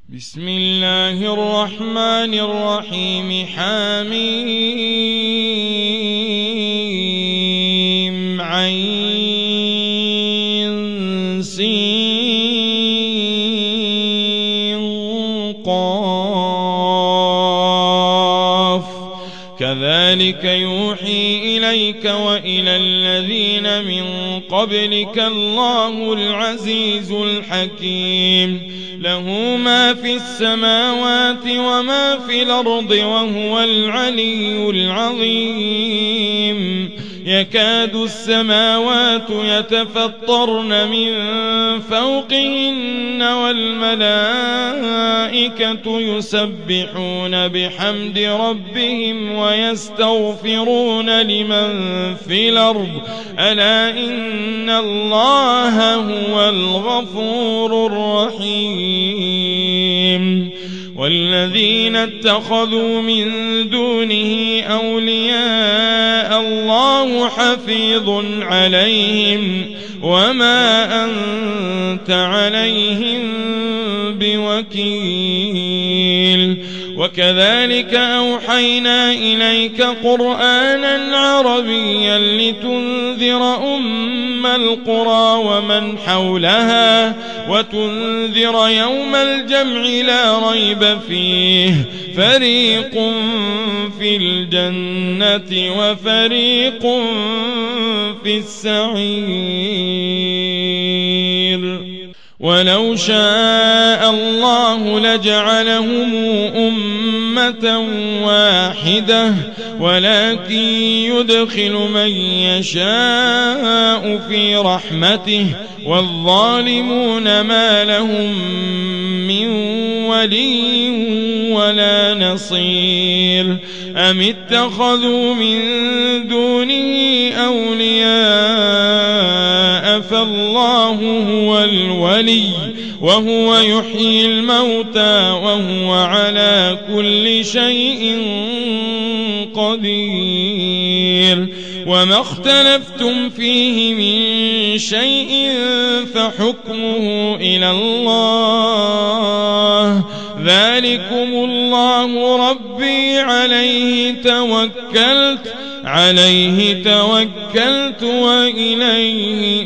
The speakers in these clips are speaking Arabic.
بسم الله الرحمن الرحيم حميم عين سين قاف كذلك يوحي إليك وإلى الذين من قبلك الله العزيز الحكيم له ما في السماوات وما في الأرض وهو العلي العظيم يكاد السماوات يتفطرن من فوقهن والملائكة يسبحون بحمد ربهم ويستغفرون لمن في الأرض ألا إن الله هو الغفور الرحيم والذين اتخذوا من دونه أولياء الله حفيظ عليهم وما أنت عليهم بوكيل وكذلك أوحينا إليك قرآنا عربيا لتنذر أم القرى ومن حولها وتنذر يوم الجمع لا ريب فيه فريق في الجنة وفريق في السعير ولو شاء الله لجعلهم أمة واحدة ولكن يدخل من يشاء في رحمته والظالمون ما لهم من ولي ولا نصير أم اتخذوا من دونه أولياء فالله هو الولي وهو يحيي الموتى وهو على كل شيء قدير وما اختلفتم فيه من شيء فحكمه إلى الله ذلكم الله ربي عليه توكلت وإليه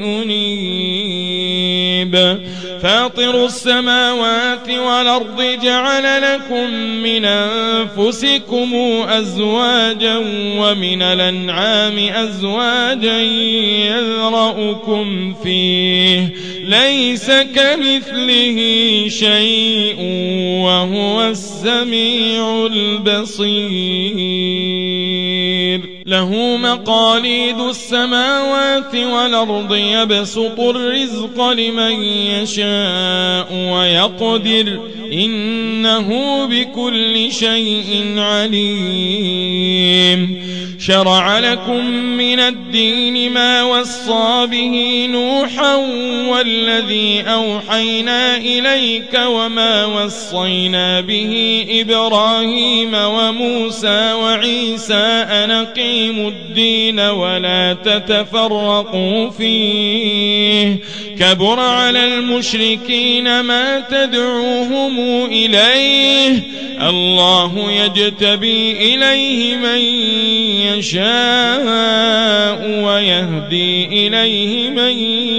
أنيب فاطر السماوات والأرض جعل لكم من أنفسكم أزواجا ومن الأنعام أزواجا يذرأكم فيه ليس كمثله شيء وهو السميع البصير له مقاليد السماوات والأرض يبسط الرزق لمن يشاء ويقدر إنه بكل شيء عليم شرع لكم من الدين ما وصى به نوحا والذي أوحينا إليك وما وصينا به إبراهيم وموسى وعيسى أن أقيموا الدين ولا تتفرقوا فيه كبر على المشركين ما تدعوهم إليه الله يجتبي إليه من يشاء ويهدي إليه من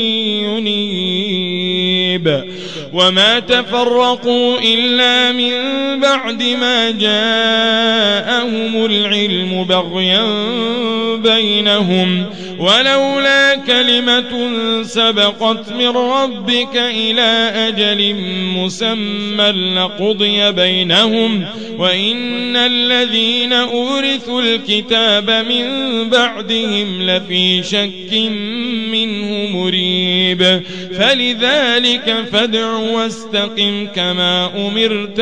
ينيب وما تفرقوا إلا من بعد ما جاءهم العلم بغيا بينهم ولولا كلمة سبقت من ربك إلى أجل مسمى لقضي بينهم وإن الذين أورثوا الكتاب من بعدهم لفي شك منه مريب فلذلك فادع واستقم كما أمرت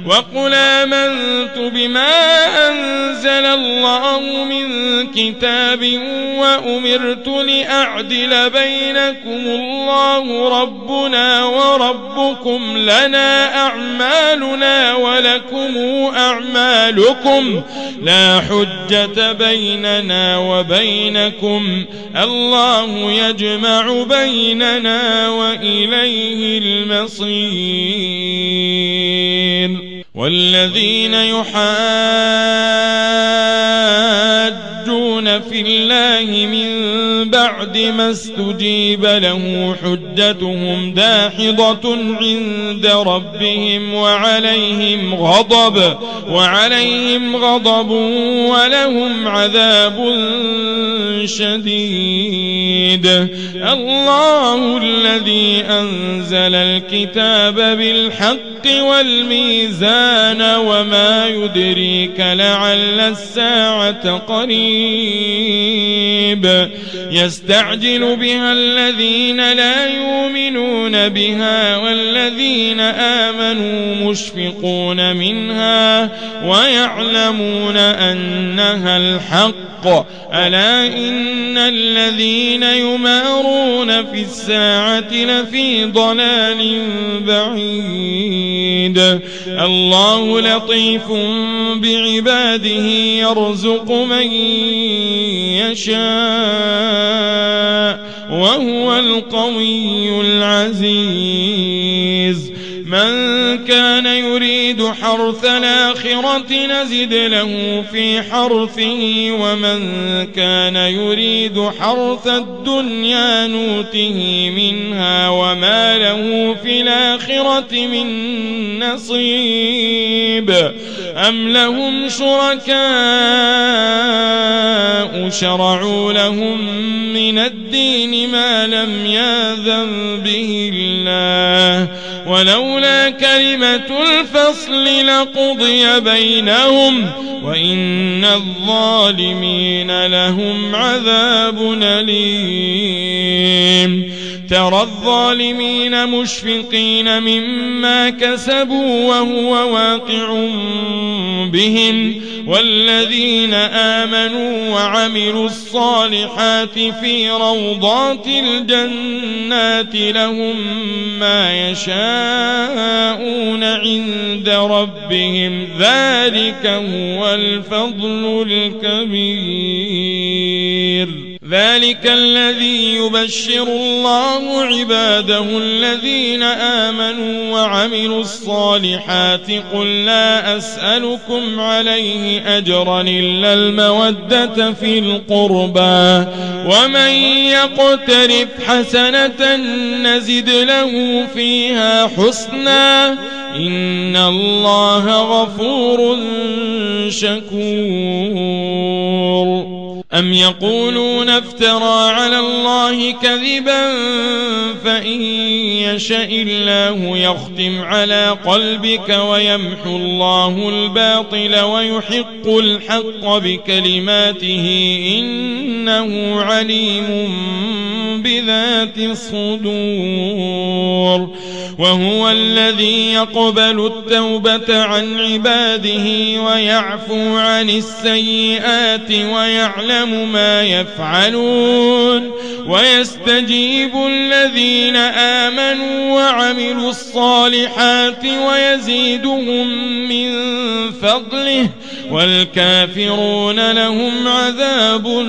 وقل آمنت بما أنزل الله من كتاب وأمرت لأعدل بينكم الله ربنا وربكم لنا أعمالنا ولكم أعمالكم لا حجة بيننا وبينكم الله يجمع بيننا وإليه المصير والذين يحاجون في الله من بعد ما استجيب له حجتهم داحضة عند ربهم وعليهم غضب ولهم عذاب شديد. الله الذي أنزل الكتاب بالحق والميزان وما يدريك لعل الساعة قريب يستعجل بها الذين لا يؤمنون بها والذين آمنوا مشفقون منها ويعلمون أنها الحق ألا إن الذين يمارون في الساعة لفي ضلال بعيد. الله لطيف بعباده يرزق من يشاء وهو القوي العزيز. من كان يريد حرث الآخرة نزد له في حرثه ومن كان يريد حرث الدنيا نوته منها وما له في الآخرة من نصيب. أم لهم شركاء شرعوا لهم من الدين ما لم يأذن به الله ولولا كلمة الفصل لقضي بينهم وإن الظالمين لهم عذاب أليم. ترى الظالمين مشفقين مما كسبوا وهو واقع بهم والذين آمنوا وعملوا الصالحات في روضات الجنات لهم ما يشاءون عند ربهم ذلك هو الفضل الكبير. ذلك الذي يبشر الله عباده الذين آمنوا وعملوا الصالحات قل لا أسألكم عليه أجرا إلا المودة في القربى ومن يقترف حسنة نزد له فيها حسنا إن الله غفور شكور. أم يقولون افترى على الله كذبا فإن يشاء الله يختم على قلبك ويمحو الله الباطل ويحق الحق بكلماته إنه عليم بذات الصدور. وهو الذي يقبل التوبة عن عباده ويعفو عن السيئات ويعلم ما يفعلون ويستجيب الذين آمنوا وعملوا الصالحات ويزيدهم من فضله والكافرون لهم عذاب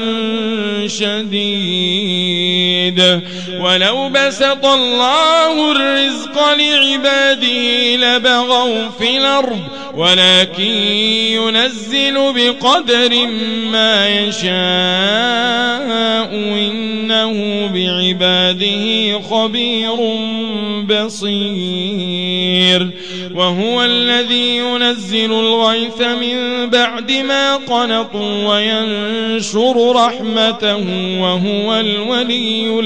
شديد. ولو بسط الله الرزق لعباده لبغوا في الأرض ولكن ينزل بقدر ما يشاء إنه بعباده خبير بصير. وهو الذي ينزل الغيث من بعد ما قنطوا وينشر رحمته وهو الولي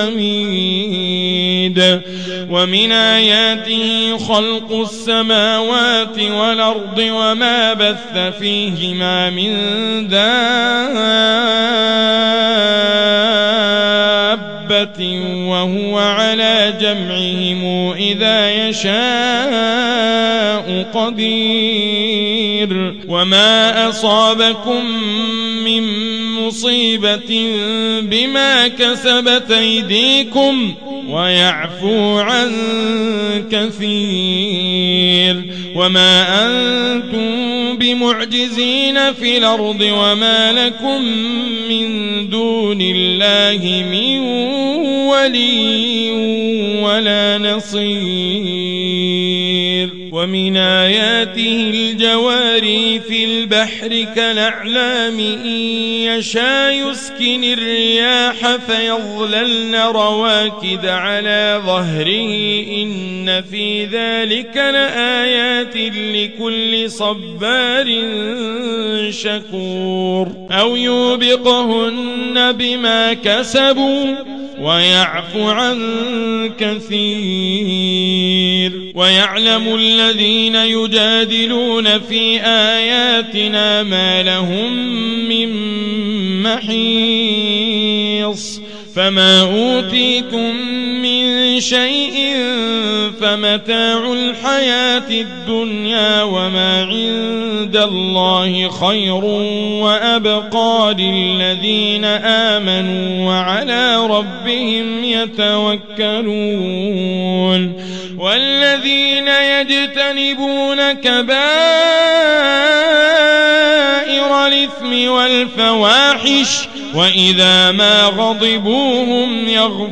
الحميد. ومن آياته خلق السماوات والأرض وما بث فيهما من دابة دابة وهو على جمعهم إذا يشاء قدير وما أصابكم من مصيبة بما كسبت أيديكم ويعفو عن كثير وما أنتم بمعجزين في الأرض وما لكم من دون الله من ولي ولا نصير ومن آياته الجواري في البحر كالأعلام إن يشاء يسكن الرياح فيظللن رواكد على ظهره إن في ذلك لآيات لكل صبار شكور أو يوبقهن بما كسبوا ويعفو عن كثير ويعلم الذين يجادلون في آياتنا ما لهم من محيص فما أوتيتم من شيء فمتاع الحياة الدنيا وما عند الله خير وأبقى للذين آمنوا وعلى ربهم يتوكلون والذين يجتنبون كبائر الإثم والفواحش وإذا ما غضبوا هم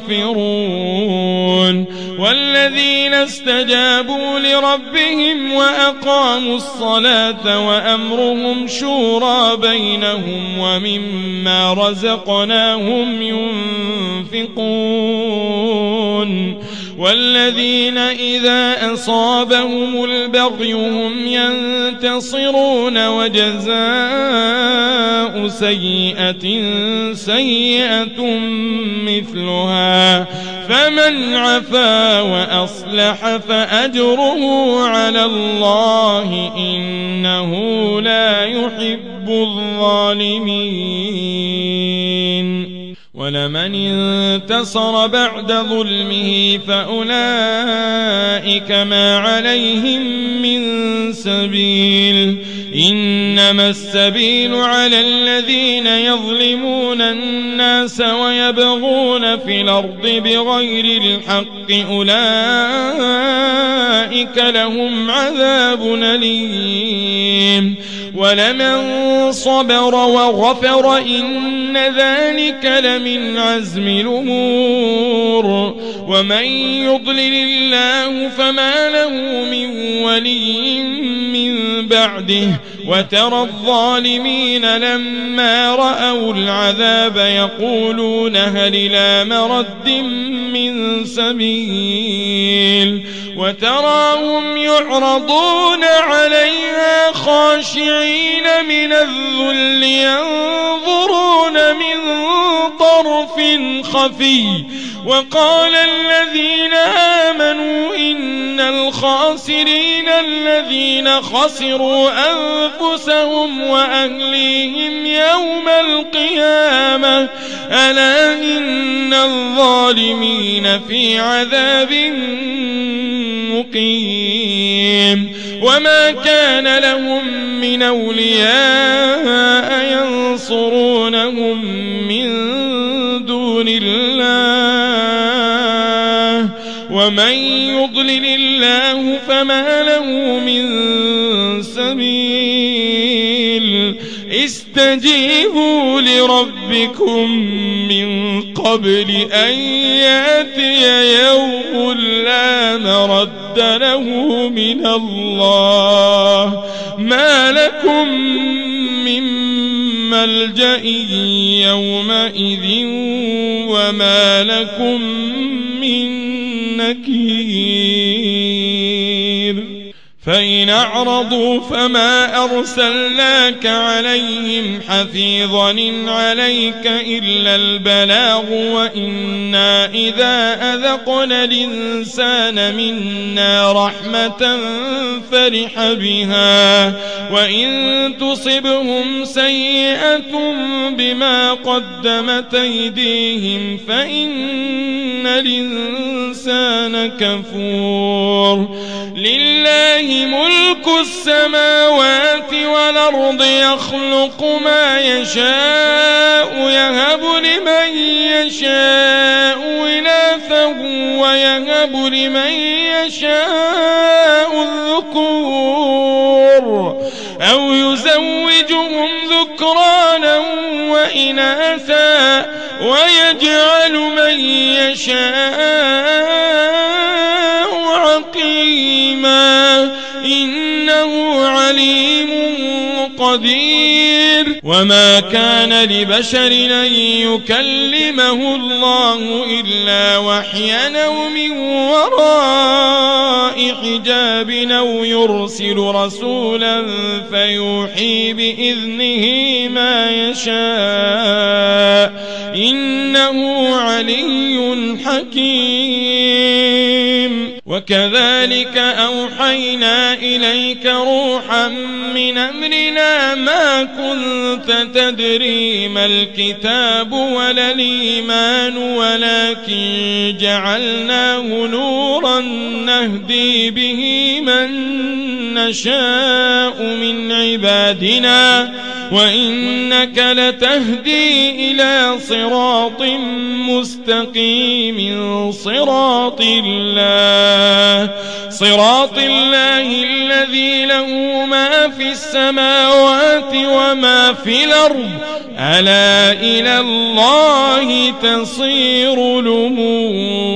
يغفرون والذين استجابوا لربهم وأقاموا الصلاة وأمرهم شورى بينهم ومما رزقناهم ينفقون والذين إذا أصابهم البغي هم ينتصرون وجزاء سيئة سيئة مثلها فمن عفا وأصلح فأجره على الله إنه لا يحب الظالمين ولمن انتصر بعد ظلمه فأولئك ما عليهم من سبيل إنما السبيل على الذين يظلمون الناس ويبغون في الأرض بغير الحق أولئك لهم عذاب أليم ولمن صبر وغفر إن ذلك لمن عزم الأمور ومن يضلل الله فما له من ولي من بعده وترى الظالمين لما رأوا العذاب يقولون هل إلى مرد من سبيل وتراهم يعرضون عليها خاشعين من الذل ينظرون من طرف خفي وقال الذين آمنوا إن الخاسرين الذين خسروا أنفسهم وأهليهم يوم القيامة ألا إن الظالمين في عذاب مقيم وما كان لهم من أولياء ينصرونهم من دون الله ومن يضلل الله فما له من سبيل استجيبوا لربكم من قبل أن يأتي يوم لا مرد له من الله ما لكم من ملجأ يومئذ وما لكم من نكير فإن أعرضوا فما أرسلناك عليهم حفيظا إن عليك إلا البلاغ وإنا إذا أذقنا الإنسان منا رحمة فرح بها وإن تصبهم سيئة بما قدمت أيديهم فإن الإنسان كفور. لله ملك السماوات والأرض يخلق ما يشاء يهب لمن يشاء إناثا ويهب لمن يشاء الذكور أو يزوجهم ذكرانا وإناثا ويجعل من يشاء عقيما إنه عليم قدير. وما كان لبشر أن يكلمه الله إلا وحيا أو من وراء حجاب أو يرسل رسولا فيوحي بإذنه ما يشاء إنه علي حكيم. وكذلك أوحينا إليك روحا من أمرنا ما كنت تدري ما الكتاب ولا الإيمان ولكن جعلناه نورا نهدي به من نشاء من عبادنا وإنك لتهدي إلى صراط مستقيم صراط الله الذي له ما في السماوات وما في الأرض ألا إلى الله تصير الأمور.